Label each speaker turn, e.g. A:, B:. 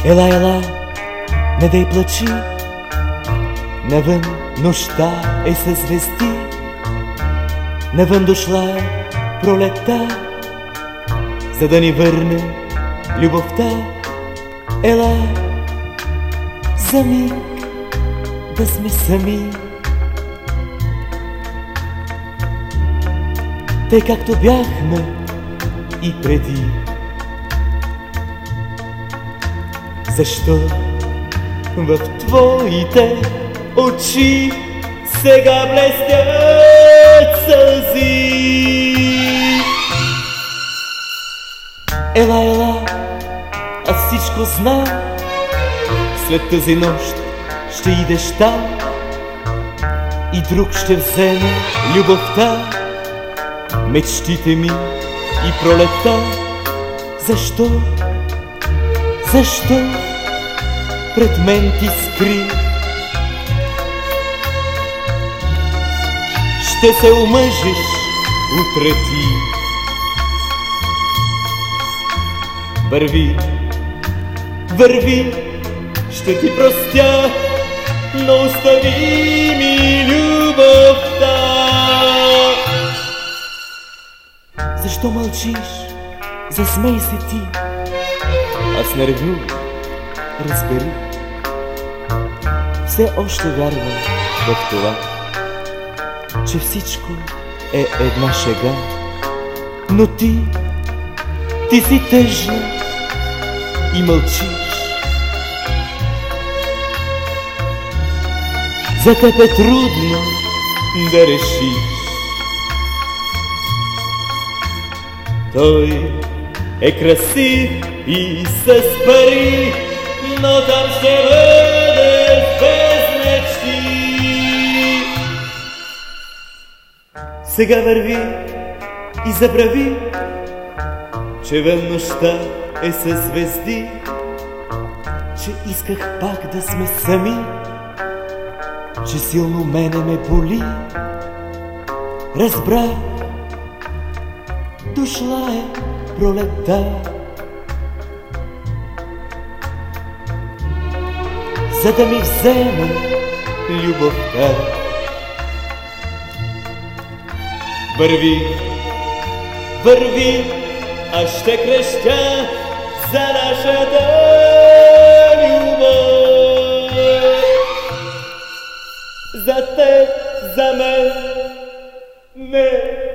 A: Ела, ела, не дей плачи, навън нощта е със звезди, навън дошла е пролетта, за да ни върне любовта. Ела, за миг да сме сами, тъй както бяхме и преди. Защо в твоите очи сега блестят сълзи? Ела, ела, аз всичко знам, след тази нощ ще идеш там и друг ще вземе любовта, мечтите ми и пролетта. Защо? Защо пред мен ти скри? Ще се омъжиш утре ти. Върви, върви, ще ти простя, но остави ми любовта. Защо мълчиш? Засмей се ти. Аз не ревнувам, разбери. Все още вярвам в това, че всичко е една шега. Но ти си тъжна и мълчиш. За теб е трудно да решиш. Той е красив и с пари, но там ще бъдеш без мечти. Сега върви и забрави, че вън нощта е със звезди, че исках пак да сме сами, че силно мене ме боли. Разбрах, дошла е пролетта, за да ми вземе любовта. Върви, върви, аз ще крещя за нашата любов. За теб, за мен, не